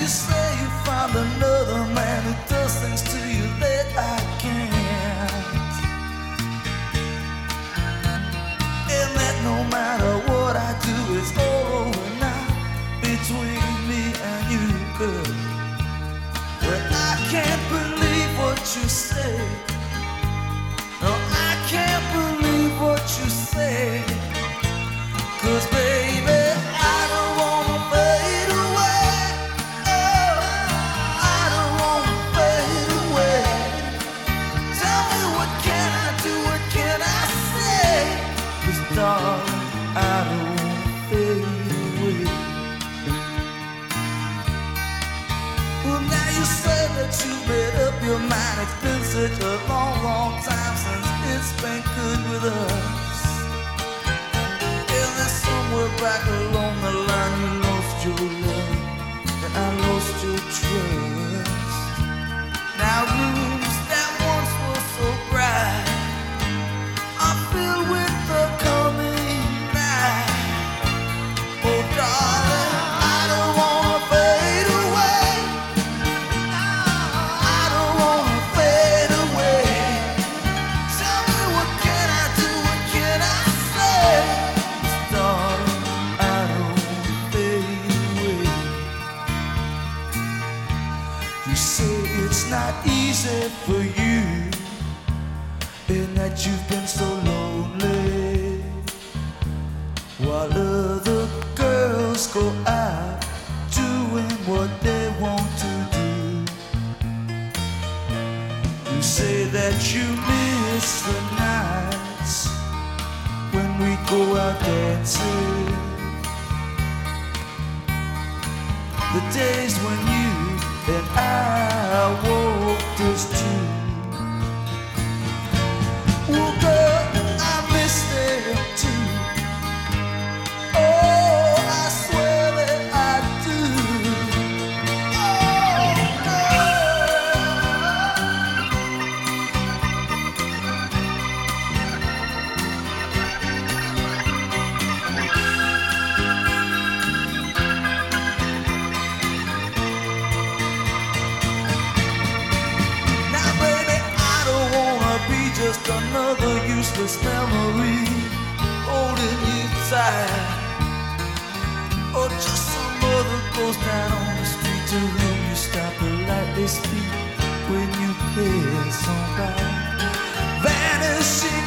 you say you found another man who does things to you that I can't, and that no matter what I do, it's all over now between me and you, girl. Well, I can't believe what you say. No, I can't believe what you say. 'Cause baby, I don't wanna fade away. Oh, I don't wanna fade away. Tell me, what can I do? What can I say? 'Cause darling, I don't wanna fade away. Well, now you say that you made up your mind. It's been such a long, long time since it's been good with us. Somewhere back along the line, you lost your love and I lost your trust. Now rooms that once were so bright are filled with the coming night. Oh darling, I don't wanna fade away. I don't wanna fade away. Tell me, what can I do? What can I say? You say it's not easy for you, and that you've been so lonely, while other girls go out doing what they want to do. You say that you miss the nights when we go out dancing, the days when you and I walked us too. Oh girl, I miss them too. Oh, I swear that I do. Just another useless memory holding you tight, or just some other ghost down on the street to whom you stop politely speak when you pass on by, vanishing